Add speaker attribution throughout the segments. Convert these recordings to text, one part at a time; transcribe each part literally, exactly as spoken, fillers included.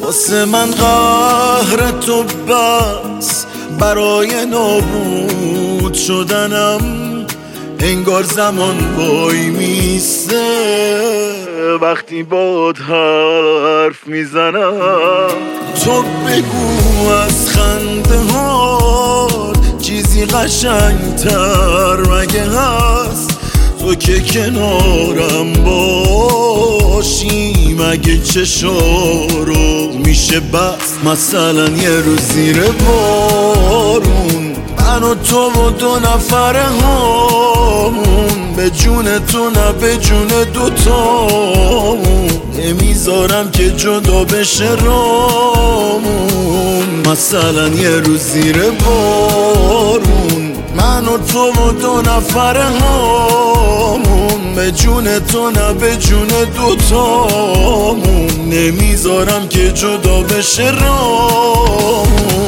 Speaker 1: واسه من قهر تو بس، برای نابود شدنم انگار زمان وای میسته. وقتی باد حرف میزنم تو بگو از خنده ها چیزی قشنگتر مگه هست؟ تو که کنارم باشی مگه چشارو میشه بس؟ مثلا یه روز زیر بارون من و تو و دو نفر هامون، به جون تو نه به جون دوتامون، نمیذارم که جدا بشه رامون. مثلا یه روز زیر بارون من و تو و دو نفر هامون، به جون تو نه به جون دوتامون، نمیذارم که جدا بشه رامون.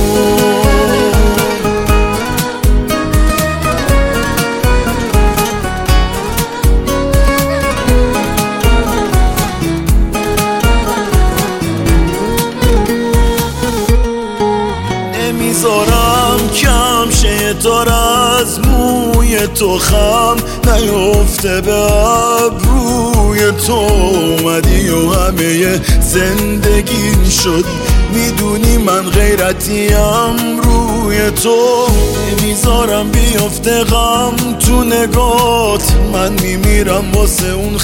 Speaker 1: نمیذارم کم شه تار از موی تو خم نیفته به ابروی تو. اومدی و همه زندگیم شد، میدونی من غیرتیم روی تو. نمیذارم بیفته غم تو نگات، من میمیرم واسه اون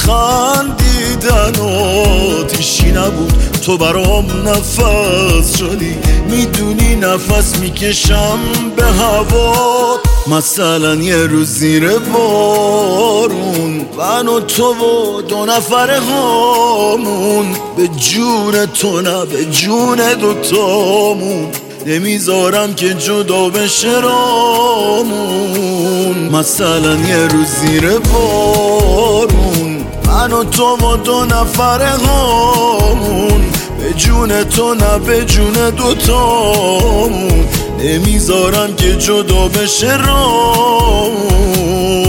Speaker 1: خندیدنات. هیچی نبود تو برام نفس شدی، میدونی نفس میکشم به هوا. مثلا یه روز زیر بارون من و تو و دو نفر هامون، به جون تو نه به جون دوتامون، نمیذارم که جدا بشه رامون. مثلا یه روز زیر بارون من و تو و دو نفر هامون، به جون تو نه به جون دوتامون، نمیذارم که جدا بشه رامون.